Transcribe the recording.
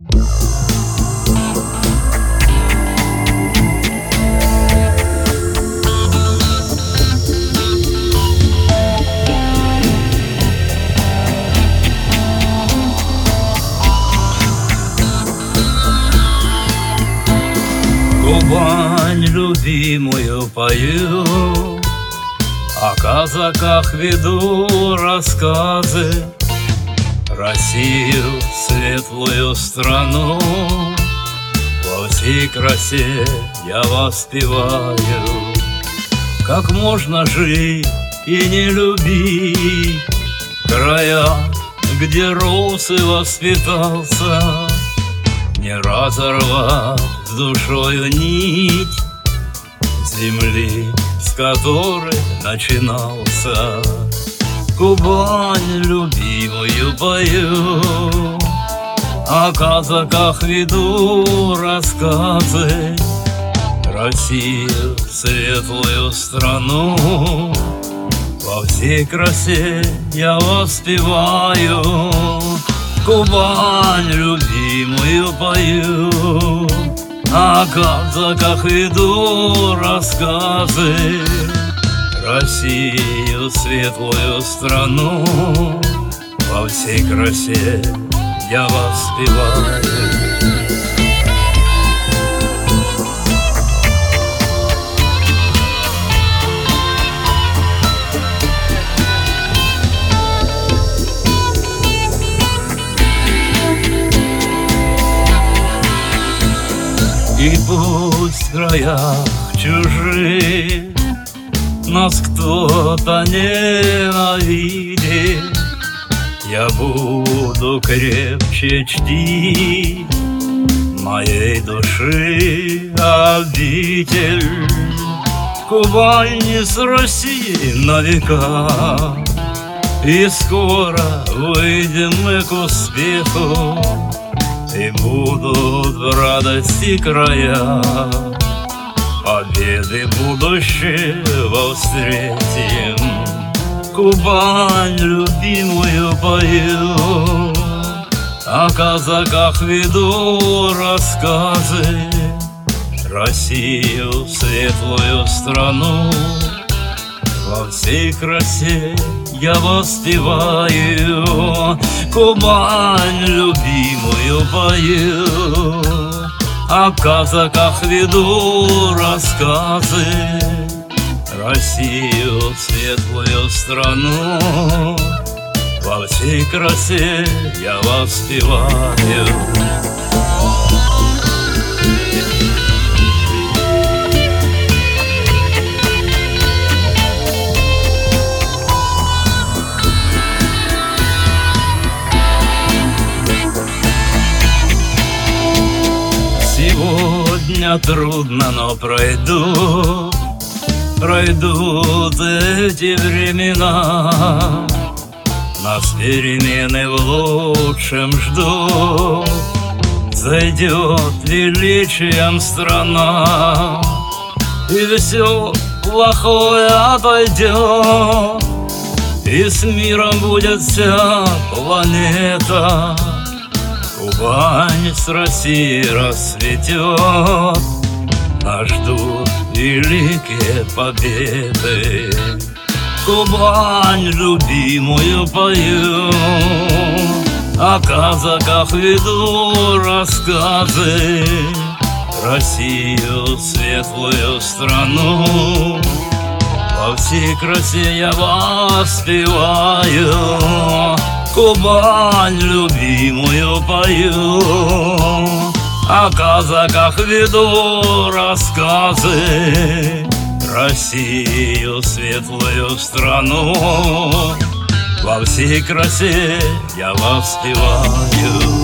Кубань любимую пою, о казаках веду рассказы. Россию, светлую страну, во всей красе я воспеваю. Как можно жить и не любить края, где рос и воспитался, не разорвать с душою нить земли, с которой начинался. Кубань любимую пою, о казаках веду рассказы. Россию, светлую страну, во всей красе я воспеваю. Кубань любимую пою, о казаках веду рассказы. Россию, светлую страну, во всей красе я воспеваю. И пусть в краях чужих нас кто-то ненавидит, я буду крепче чтить моей души обитель. Кубань с Россией на века, и скоро выйдем мы к успеху, и будут в радости края, победы будущего встретим. Кубань любимую пою, о казаках веду рассказы. Россию, светлую страну, во всей красе я воспеваю. Кубань любимую пою, о казаках веду рассказы. Россию, светлую страну, во всей красе я воспеваю. Сегодня трудно, но пройдут эти времена. Нас перемены в лучшем ждут, зайдет величием страна, и все плохое отойдет, и с миром будет вся планета. Кубань с Россией расцветет, нас ждут великие победы. Кубань любимую пою, о казаках веду рассказы. Россию, светлую страну, во всей красе я воспеваю. Кубань любимую пою, о казаках веду рассказы. Россию, светлую страну, во всей красе я воспеваю.